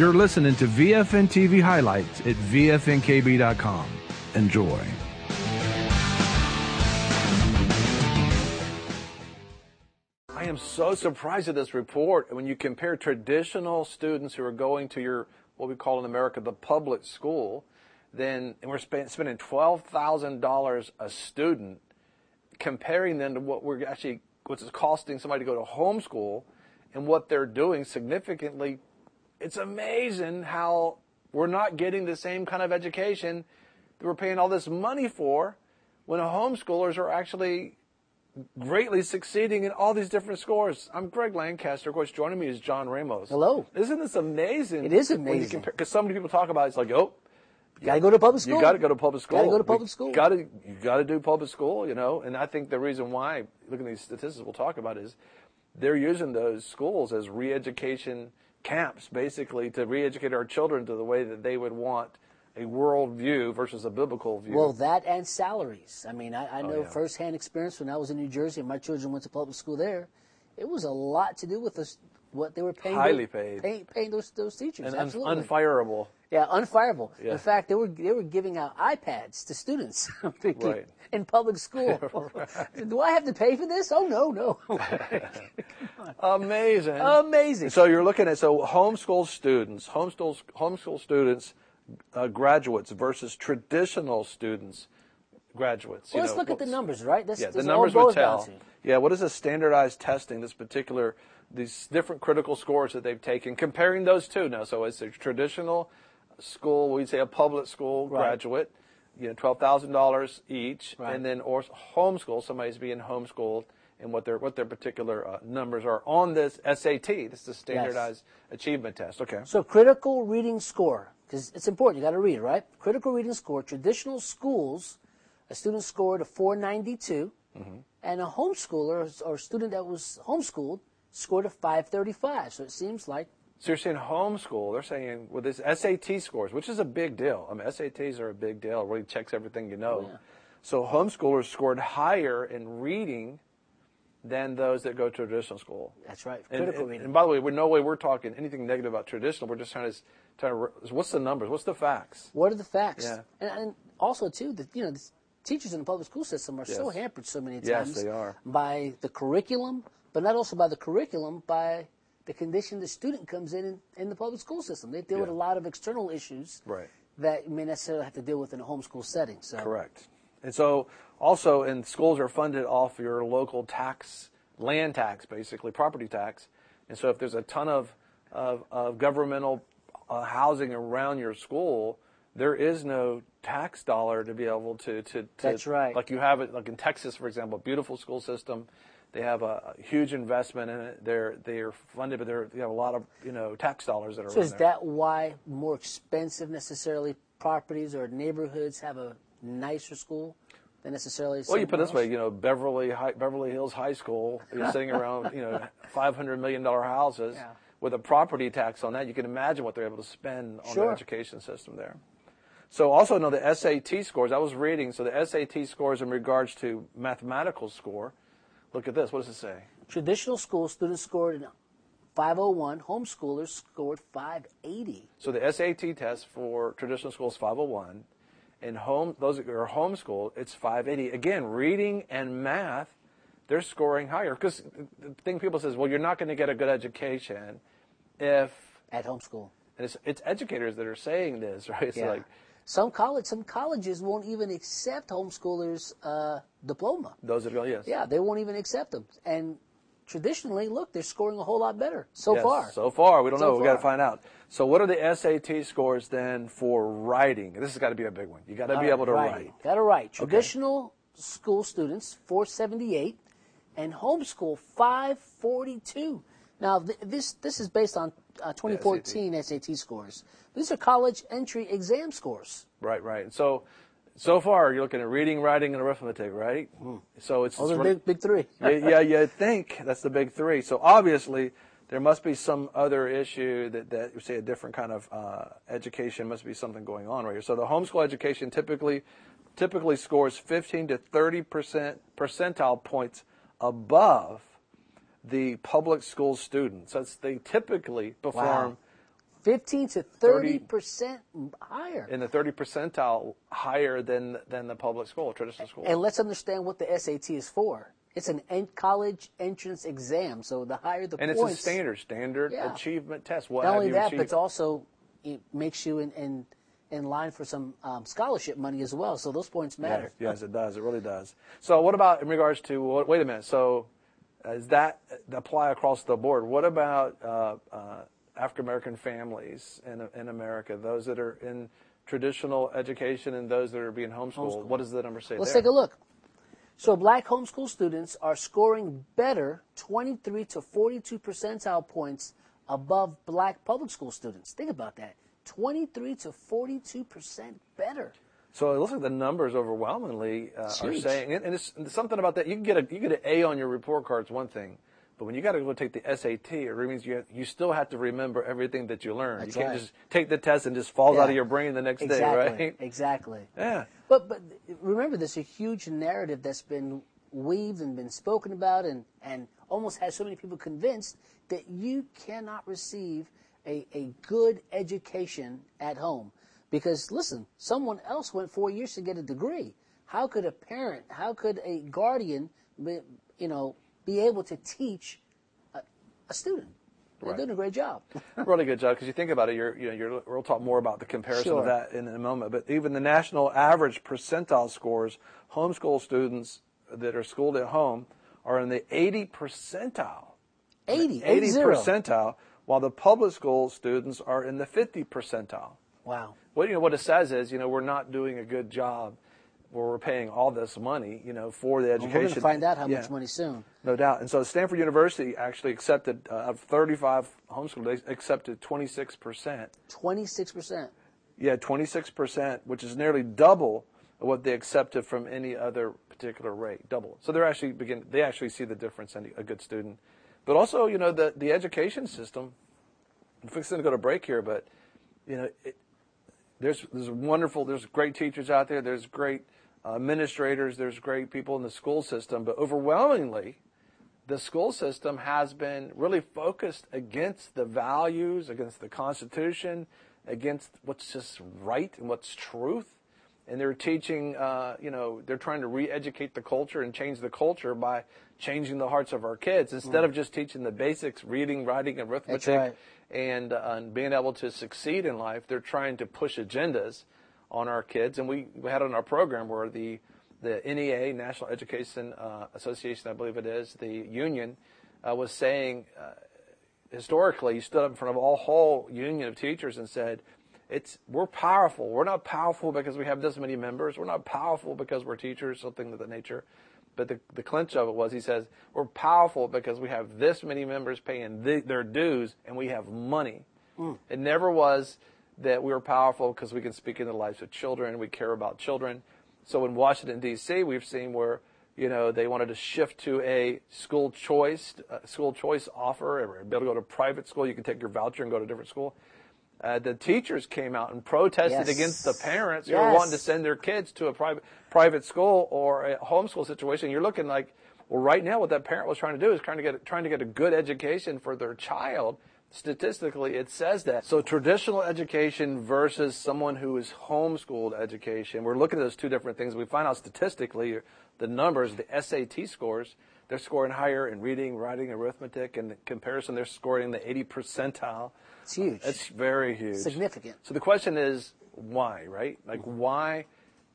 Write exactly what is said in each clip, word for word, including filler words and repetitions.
You're listening to V F N T V highlights at V F N K B dot com. Enjoy. I am so surprised at this report. When you compare traditional students who are going to your, what we call in America, the public school, then and we're spend, spending twelve thousand dollars a student, comparing them to what we're actually, what's costing somebody to go to homeschool and what they're doing significantly. It's amazing how we're not getting the same kind of education that we're paying all this money for when homeschoolers are actually greatly succeeding in all these different scores. I'm Greg Lancaster. Of course, joining me is John Ramos. Hello. Isn't this amazing? It is amazing. Because so many people talk about it, it's like, oh, you got to go to public school. You got to go to public school. Got to go to public school. You got to you got to do public school, you know. And I think the reason why, looking at these statistics we'll talk about, is they're using those schools as re-education camps, basically, to re-educate our children to the way that they would want a world view versus a biblical view. Well, that and salaries. I mean, I, I know oh, yeah. firsthand experience when I was in New Jersey and my children went to public school there. It was a lot to do with this, what they were paying. Highly those, paid. Paying, paying those those teachers. And absolutely. un- unfireable. Yeah, unfireable. Yeah. In fact, they were they were giving out iPads to students I'm thinking, right. in public school. Right. Do I have to pay for this? Oh, no, no. Amazing. Amazing. So you're looking at, so homeschool students, homeschool, homeschool students, uh, graduates versus traditional students, graduates. Well, you let's know, look at the numbers, right? This, yeah, this the numbers would tell. To. Yeah, what is the standardized testing, this particular, these different critical scores that they've taken, comparing those two now. So it's a traditional school, we'd say a public school right. graduate, you know, twelve thousand dollars each, right. and then or homeschool, somebody's being homeschooled, and what their what their particular uh, numbers are on this S A T. This is the standardized yes. achievement test. Okay. So critical reading score, because it's important. You got to read, right? Critical reading score. Traditional schools, a student scored a four ninety-two, mm-hmm. and a homeschooler or student that was homeschooled scored a five thirty-five. So it seems like. So you're saying homeschool, they're saying with this S A T scores, which is a big deal. I mean, S A Ts are a big deal. It really checks everything you know. Oh, yeah. So homeschoolers scored higher in reading than those that go to traditional school. That's right. And, Critical and, reading. and by the way, we're no way we're talking anything negative about traditional. We're just trying to, trying to what's the numbers? What's the facts? What are the facts? Yeah. And, and also, too, that you know, the teachers in the public school system are yes. so hampered so many times. Yes, they are. By the curriculum, but not also by the curriculum, by the condition the student comes in in, in the public school system. They deal yeah. with a lot of external issues right. that you may necessarily have to deal with in a homeschool setting. So. Correct. And so also, and schools are funded off your local tax, land tax, basically, property tax. And so if there's a ton of, of, of governmental uh, housing around your school, there is no tax dollar to be able to, to, to That's right. Like you have it, like in Texas, for example, a beautiful school system. They have a, a huge investment in it. They're they're funded, but they're, they have a lot of you know tax dollars that are. So in is there. that why more expensive necessarily properties or neighborhoods have a nicer school than necessarily? Well, you put it this else? way, you know, Beverly High, Beverly Hills High School. You're sitting around you know five hundred million dollar houses yeah. with a property tax on that. You can imagine what they're able to spend on sure. the education system there. So also know the S A T scores. I was reading. So the S A T scores in regards to mathematical score. Look at this. What does it say? Traditional school students scored five oh one. Homeschoolers scored five eighty. So the S A T test for traditional school is five oh one. And home, those that are homeschooled, it's five eighty. Again, reading and math, they're scoring higher. Because the thing people says, well, you're not going to get a good education if... At homeschool. And it's, it's educators that are saying this, right? It's yeah. like... Some college, some colleges won't even accept homeschoolers' uh, diploma. Those that go, yes. Yeah, they won't even accept them. And traditionally, look, they're scoring a whole lot better so yes, far. So far, we don't so know. We got to far. find out. So, what are the S A T scores then for writing? This has got to be a big one. You got to be All able to right, write. Got to write. Traditional okay. school students four seventy-eight, and homeschool five forty-two. Now, th- this this is based on uh, twenty fourteen S A T. S A T scores. These are college entry exam scores. Right, right. So, so far you're looking at reading, writing, and arithmetic, right? Mm. So it's those are the big, big three. yeah, yeah, you think that's the big three. So obviously there must be some other issue that that you say a different kind of uh, education must be something going on right here. So the homeschool education typically typically scores fifteen to thirty percent percentile points above the public school students. That's they typically perform Wow. fifteen to thirty percent higher. In the thirty percentile higher than than the public school, traditional school. And let's understand what the S A T is for. It's an en- college entrance exam, so the higher the and points. And it's a standard, standard yeah. achievement test. What Not have only you that, achieved? but it's also, it makes you in, in, in line for some um, scholarship money as well, so those points matter. Yes, yes, it does. It really does. So what about in regards to, wait a minute, so does that apply across the board? What about uh, uh, African-American families in, in America, those that are in traditional education and those that are being homeschooled? Homeschooled. What does the number say Let's there? take a look. So black homeschool students are scoring better, twenty-three to forty-two percentile points above black public school students. Think about that. twenty-three to forty-two percent better. So it looks like the numbers overwhelmingly uh, are huge. saying, and it's, it's something about that. You can get a you get an A on your report card is one thing, but when you got to go take the S A T, it means you have, you still have to remember everything that you learned. That's you can't right. just take the test and just falls Yeah. out of your brain the next Exactly. day, right? Exactly. Yeah. But but remember, there's a huge narrative that's been weaved and been spoken about, and, and almost has so many people convinced that you cannot receive a, a good education at home. Because, listen, someone else went four years to get a degree. How could a parent, how could a guardian, be, you know, be able to teach a, a student? They're Right. doing a great job. Really good job, because you think about it, you're, you know, you're, we'll talk more about the comparison Sure. of that in a moment, but even the national average percentile scores, homeschool students that are schooled at home are in the eighty percentile. eighty, eighty eighty. percentile, while the public school students are in the fifty percentile. Wow. Well, you know, what it says is, you know, we're not doing a good job where we're paying all this money, you know, for the Well, education. we're going to find out how Yeah. much money soon. No doubt. And so Stanford University actually accepted, uh, of thirty-five homeschool, they accepted twenty-six percent. twenty-six percent. Yeah, twenty-six percent, which is nearly double what they accepted from any other particular rate, double. So they're actually begin, they actually see the difference in a good student. But also, you know, the, the education system, I'm fixing to go to break here, but, you know, it, there's, there's wonderful, there's great teachers out there, there's great uh, administrators, there's great people in the school system, but overwhelmingly, the school system has been really focused against the values, against the Constitution, against what's just right and what's truth. And they're teaching, uh, you know, they're trying to re-educate the culture and change the culture by changing the hearts of our kids instead mm. of just teaching the basics, reading, writing, and arithmetic, right. and, uh, and being able to succeed in life. They're trying to push agendas on our kids. And we, we had on our program where the, the N E A, National Education uh, Association, I believe it is, the union, uh, was saying, uh, historically, stood up in front of a whole union of teachers and said, It's we're powerful. We're not powerful because we have this many members. We're not powerful because we're teachers, something of that nature. But the, the clinch of it was, he says, we're powerful because we have this many members paying the, their dues and we have money. Mm. It never was that we were powerful because we can speak into the lives of children. We care about children. So in Washington, D C, we've seen where, you know, they wanted to shift to a school choice, uh, school choice offer. Or be able to go to private school. You can take your voucher and go to a different school. Uh, the teachers came out and protested yes. against the parents who yes. were wanting to send their kids to a private private school or a homeschool situation. You're looking like, well, right now what that parent was trying to do is trying to get trying to get a good education for their child. Statistically, it says that. So traditional education versus someone who is homeschooled education. We're looking at those two different things. We find out statistically the numbers, the S A T scores, they're scoring higher in reading, writing, arithmetic. In comparison, they're scoring in the eighty percentile. It's huge. It's very huge. Significant. So the question is, why, right? Like, why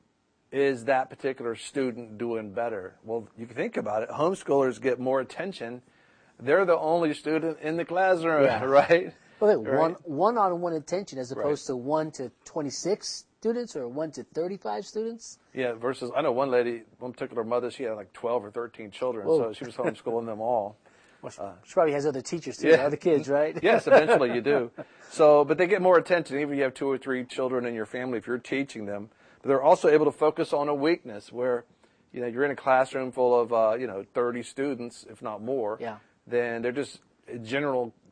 is that particular student doing better? Well, you can think about it. Homeschoolers get more attention. They're the only student in the classroom, yeah. right? Well, right? one, one-on-one attention as opposed right. to one to twenty-six students or one to thirty-five students. Yeah, versus, I know one lady, one particular mother, she had like twelve or thirteen children, Whoa. so she was homeschooling them all. Well, she, uh, she probably has other teachers too, yeah. other kids, right? Yes, eventually you do. So, but they get more attention, even if you have two or three children in your family, if you're teaching them. But they're also able to focus on a weakness where, you know, you're in a classroom full of, uh, you know, thirty students, if not more. Yeah. Then they're just general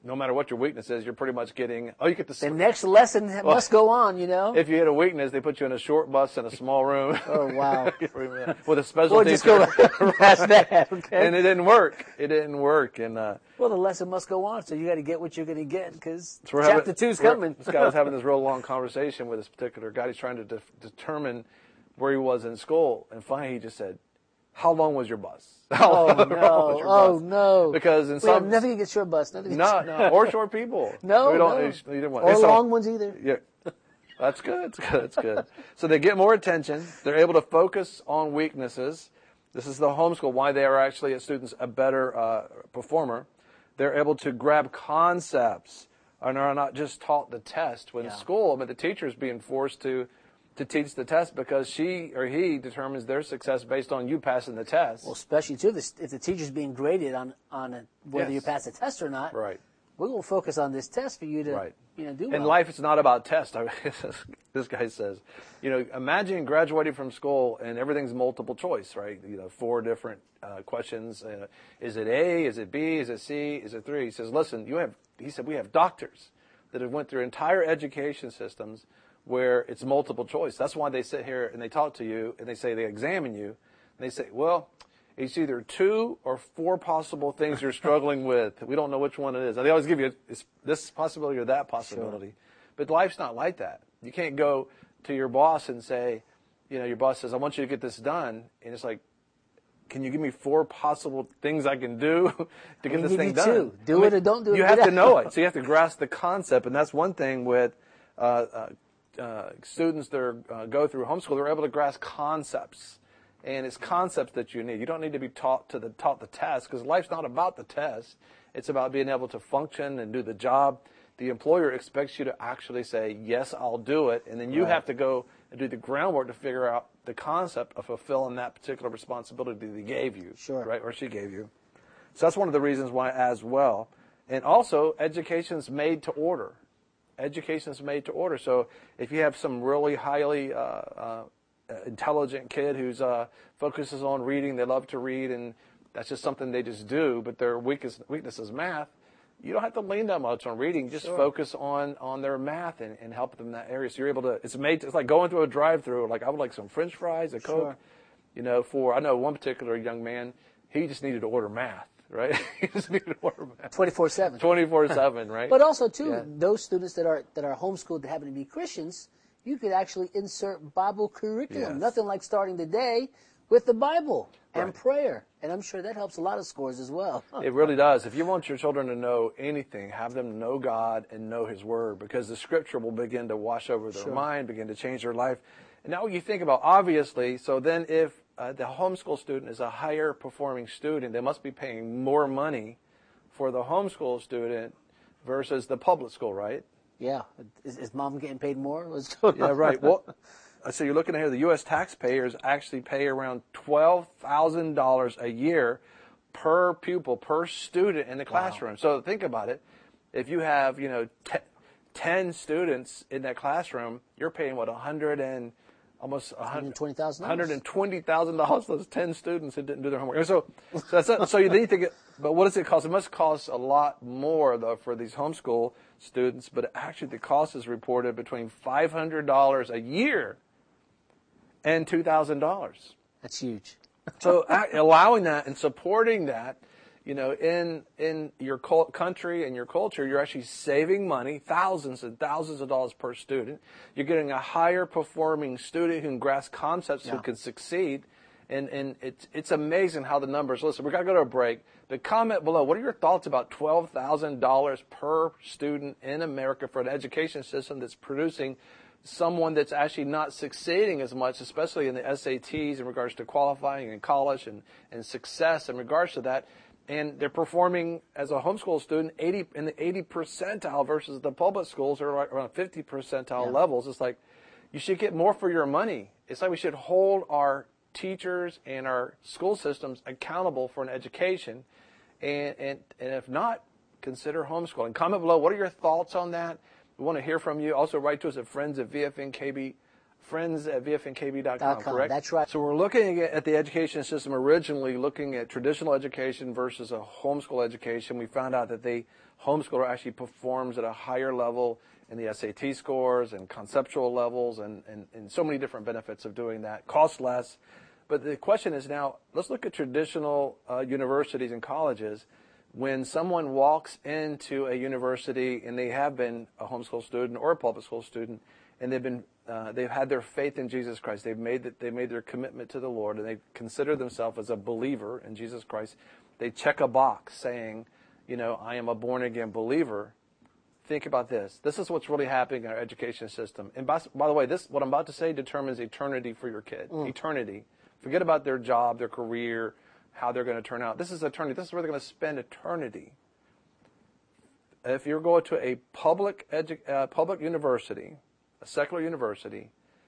no matter what your weakness is, you're pretty much getting, oh, you get the... The next lesson well, must go on, you know? If you hit a weakness, they put you in a short bus in a small room. Oh, wow. With a special or teacher. Just go past that, okay? And it didn't work. It didn't work. And uh, well, the lesson must go on, so you got to get what you're going to get, because so chapter having, two's coming. This guy was having this real long conversation with this particular guy. He's trying to de- determine where he was in school. And finally he just said, how long was your bus? How oh, long no. was your oh, bus? no. Because in we some... nothing against short bus. Nothing no, against, no, or short people. No, we don't, no. Either one. Or so, long ones either. Yeah. That's good. That's good. That's good. So they get more attention. They're able to focus on weaknesses. This is the homeschool, why they are actually, as students, a better uh, performer. They're able to grab concepts and are not just taught the test. When yeah. school, I mean, the teacher is being forced to to teach the test because she or he determines their success based on you passing the test. Well, especially, too, this, if the teacher's being graded on, on a, whether yes. you pass the test or not. Right. We're going to focus on this test for you to right. you know, do well. In life, it's not about tests. This guy says, you know, imagine graduating from school and everything's multiple choice, right? You know, four different uh, questions. Uh, is it A? Is it B? Is it C? Is it three? He says, listen, you have. He said, we have doctors that have went through entire education systems where it's multiple choice. That's why they sit here and they talk to you and they say they examine you and they say, well, it's either two or four possible things you're struggling with. We don't know which one it is. And they always give you this possibility or that possibility. Sure. But life's not like that. You can't go to your boss and say, you know, your boss says, I want you to get this done. And it's like, can you give me four possible things I can do to get this thing done? Two. Do I mean, it or don't do it. You have to know it. So you have to grasp the concept. And that's one thing with uh, uh, uh, students that are, uh, go through homeschool. They're able to grasp concepts. And it's concepts that you need. You don't need to be taught to the taught the test, because life's not about the test. It's about being able to function and do the job. The employer expects you to actually say, yes, I'll do it. And then you right. have to go and do the groundwork to figure out the concept of fulfilling that particular responsibility that he gave you. Sure. Right? Or she gave you. So that's one of the reasons why as well. And also, education's made to order. Education's made to order. So if you have some really highly uh, uh, intelligent kid who's uh, focuses on reading, they love to read, and that's just something they just do, but their weakest, weakness is math, you don't have to lean that much on reading. Just sure. focus on, on their math and, and help them in that area. So you're able to, it's made, to, it's like going through a drive-through, like I would like some French fries, a Coke, sure. you know, for, I know one particular young man, he just needed to order math, right? He just needed to order math. twenty-four seven. twenty-four seven, right? But also, too, yeah. those students that are, that are homeschooled that happen to be Christians, you could actually insert Bible curriculum. Yes. Nothing like starting the day with the Bible and right. prayer. And I'm sure that helps a lot of scores as well. It really does. If you want your children to know anything, have them know God and know His Word, because the Scripture will begin to wash over their sure. mind, begin to change their life. And now you think about, obviously, so then if uh, the homeschool student is a higher performing student, they must be paying more money for the homeschool student versus the public school, right? Yeah. Is, is mom getting paid more? What's going yeah, on? right. Well, so you're looking at here, the U S taxpayers actually pay around twelve thousand dollars a year per pupil, per student in the classroom. Wow. So think about it. If you have, you know, t- ten students in that classroom, you're paying, what, one hundred and almost one hundred twenty thousand dollars. one hundred twenty thousand dollars for those ten students who didn't do their homework. So, so, that's it. So you then you think, but what does it cost? It must cost a lot more, though, for these homeschool students, but actually the cost is reported between five hundred dollars a year and two thousand dollars. That's huge. So allowing that and supporting that, you know, in in your country and your culture, you're actually saving money, thousands and thousands of dollars per student. You're getting a higher performing student who can grasp concepts, yeah. who can succeed. And and it's it's amazing how the numbers, listen, we've got to go to a break. But comment below, what are your thoughts about twelve thousand dollars per student in America for an education system that's producing someone that's actually not succeeding as much, especially in the S A Ts in regards to qualifying in college and, and success in regards to that. And they're performing as a homeschool student eighty in the eighty percentile versus the public schools are around fifty percentile yeah. levels. It's like you should get more for your money. It's like we should hold our teachers and our school systems accountable for an education. And, and, and if not, consider homeschooling. Comment below, what are your thoughts on that? We want to hear from you. Also write to us at friends at V F N K B friends at V F N K B dot com, correct? That's right. So we're looking at the education system originally, looking at traditional education versus a homeschool education. We found out that the homeschooler actually performs at a higher level in the S A T scores and conceptual levels and, and, and so many different benefits of doing that. Costs less. But the question is now, let's look at traditional uh, universities and colleges. When someone walks into a university and they have been a homeschool student or a public school student, and they've been uh, they've had their faith in Jesus Christ, they've made that they made their commitment to the Lord, and they consider themselves as a believer in Jesus Christ. They check a box saying, you know, I am a born again believer. Think about this. This is what's really happening in our education system. And by, by the way, this what I'm about to say determines eternity for your kid. Mm. Eternity. Forget about their job, their career, how they're going to turn out. This is eternity. This is where they're going to spend eternity. If you're going to a public edu- uh, public university, a secular university,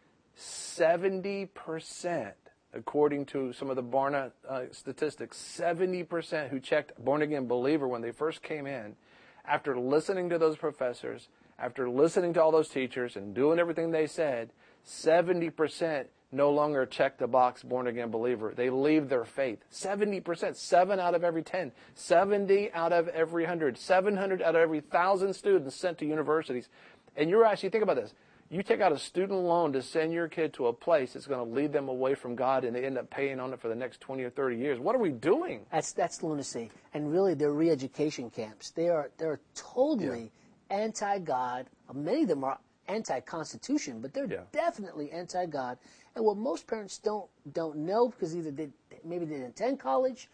seventy percent, according to some of the Barna uh, statistics, seventy percent who checked born-again believer when they first came in, after listening to those professors, after listening to all those teachers and doing everything they said, seventy percent no longer check the box born-again believer. They leave their faith. seventy percent, seven out of every ten, seventy out of every one hundred, seven hundred out of every one thousand students sent to universities. And you're actually, think about this, you take out a student loan to send your kid to a place that's going to lead them away from God, and they end up paying on it for the next twenty or thirty years. What are we doing? That's that's lunacy. And really, they're re-education camps. They are they're totally yeah. anti-God. Many of them are anti-Constitution, but they're yeah. definitely anti-God. And what most parents don't don't know, because either they maybe they didn't attend college,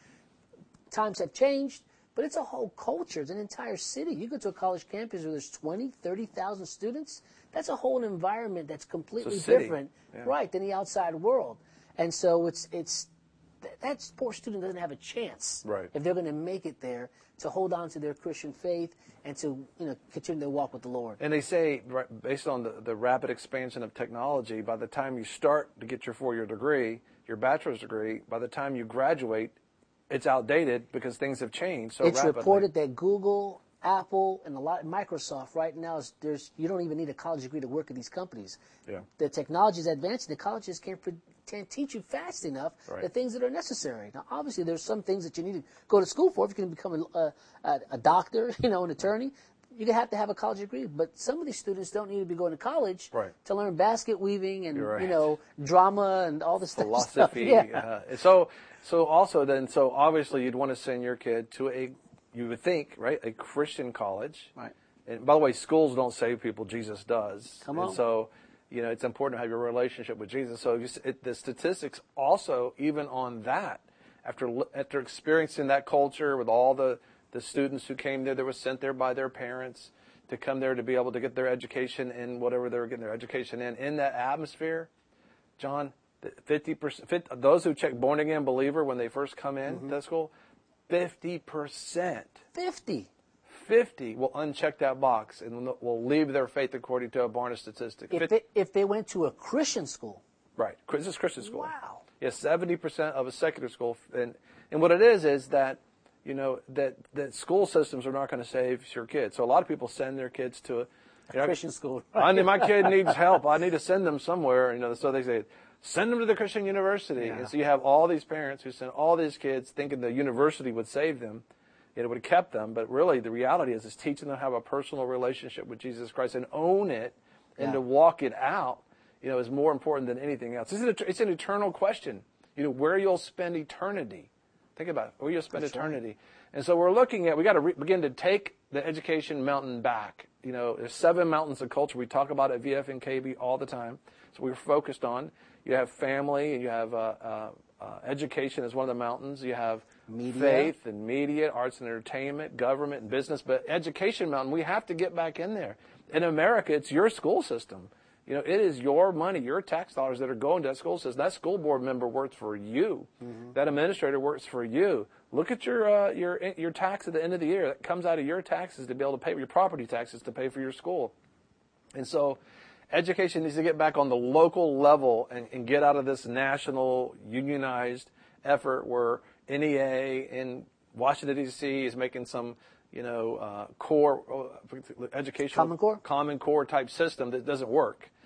times have changed, but it's a whole culture. It's an entire city. You go to a college campus where there's twenty, thirty thousand students, that's a whole environment that's completely different, yeah. right, than the outside world. And so it's it's that poor student doesn't have a chance right. if they're going to make it there to hold on to their Christian faith and to you know continue their walk with the Lord. And they say, based on the, the rapid expansion of technology, by the time you start to get your four-year degree, your bachelor's degree, by the time you graduate, it's outdated because things have changed so it's rapidly. It's reported that Google, Apple, and a lot Microsoft right now is there's you don't even need a college degree to work at these companies. Yeah. The technology is advancing. The colleges can't, can't teach you fast enough right. the things that are necessary. Now, obviously, there's some things that you need to go to school for. If you can become a, a, a doctor, you know, an attorney, you're gonna have to have a college degree. But some of these students don't need to be going to college right. to learn basket weaving and right. you know drama and all this philosophy. Stuff. Yeah. Uh, so, so also then, so obviously you'd want to send your kid to a, you would think, right, a Christian college. Right. And by the way, schools don't save people; Jesus does. Come on. And so, you know, it's important to have your relationship with Jesus. So, you, it, the statistics also, even on that, after after experiencing that culture with all the the students who came there that were sent there by their parents to come there to be able to get their education in whatever they were getting their education in, in that atmosphere, John, fifty percent, those who check born again believer when they first come in mm-hmm. to school, fifty percent. fifty. fifty will uncheck that box and will leave their faith according to a Barna statistic. If they, if they went to a Christian school. Right. This is Christian school. Wow. Yes, seventy percent of a secular school. And, and what it is is that, you know, that, that school systems are not going to save your kids. So a lot of people send their kids to a, you know, Christian school. I need, my kid needs help. I need to send them somewhere. You know, so they say, send them to the Christian university. Yeah. And so you have all these parents who send all these kids thinking the university would save them. It would have kept them, but really the reality is, is teaching them to have a personal relationship with Jesus Christ and own it and yeah. to walk it out, you know, is more important than anything else. It's an, it's an eternal question, you know, where you'll spend eternity. Think about it, where you'll spend That's eternity. Right. And so we're looking at, we got to re- begin to take the education mountain back. You know, there's seven mountains of culture. We talk about it at V F N K B all the time. So we're focused on, you have family and you have uh, uh, uh, education as one of the mountains. You have media. Faith and media, arts and entertainment, government and business. But education mountain, we have to get back in there. In America, it's your school system. You know, it is your money, your tax dollars that are going to that school system. That school board member works for you. Mm-hmm. That administrator works for you. Look at your uh, your your tax at the end of the year. That comes out of your taxes to be able to pay your property taxes to pay for your school. And so education needs to get back on the local level and, and get out of this national unionized effort where N E A in Washington, D C is making some, you know, uh, core uh, educational Common Core? Common Core type system that doesn't work.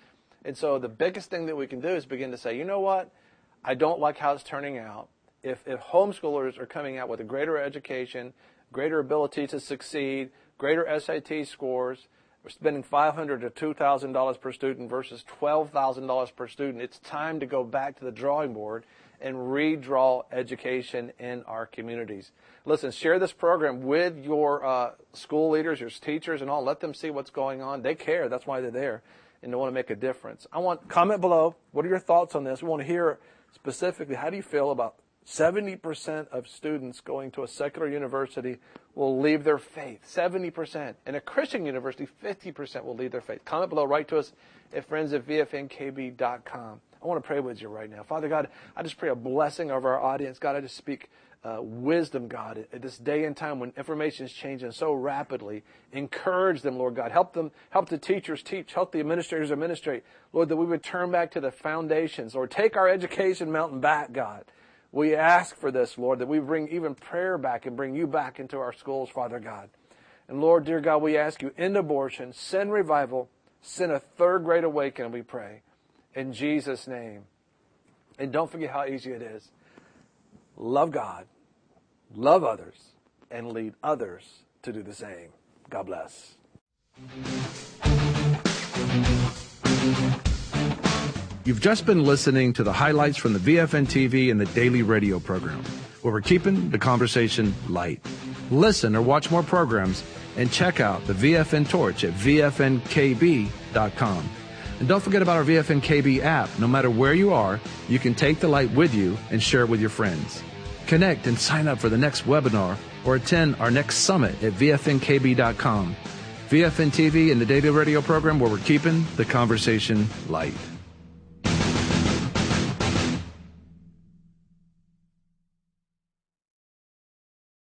And so the biggest thing that we can do is begin to say, you know what? I don't like how it's turning out. If, if homeschoolers are coming out with a greater education, greater ability to succeed, greater S A T scores, we're spending five hundred dollars to two thousand dollars per student versus twelve thousand dollars per student, it's time to go back to the drawing board and redraw education in our communities. Listen, share this program with your uh, school leaders, your teachers, and all. Let them see what's going on. They care. That's why they're there, and they want to make a difference. I want comment below. What are your thoughts on this? We want to hear specifically, how do you feel about seventy percent of students going to a secular university will leave their faith? seventy percent. In a Christian university, fifty percent will leave their faith. Comment below. Write to us at friends at V F N K B dot com. I want to pray with you right now. Father God, I just pray a blessing over our audience. God, I just speak uh, wisdom, God, at this day and time when information is changing so rapidly. Encourage them, Lord God. Help them, help the teachers teach. Help the administrators administrate. Lord, that we would turn back to the foundations. Lord, take our education mountain back, God. We ask for this, Lord, that we bring even prayer back and bring you back into our schools, Father God. And Lord, dear God, we ask you, end abortion, send revival, send a third great awakening, we pray. In Jesus' name. And don't forget how easy it is. Love God, love others, and lead others to do the same. God bless. You've just been listening to the highlights from the V F N T V and the daily radio program, where we're keeping the conversation light. Listen or watch more programs and check out the V F N Torch at V F N K B dot com. And don't forget about our V F N K B app. No matter where you are, you can take the light with you and share it with your friends. Connect and sign up for the next webinar or attend our next summit at V F N K B dot com. V F N T V and the daily radio program, where we're keeping the conversation light.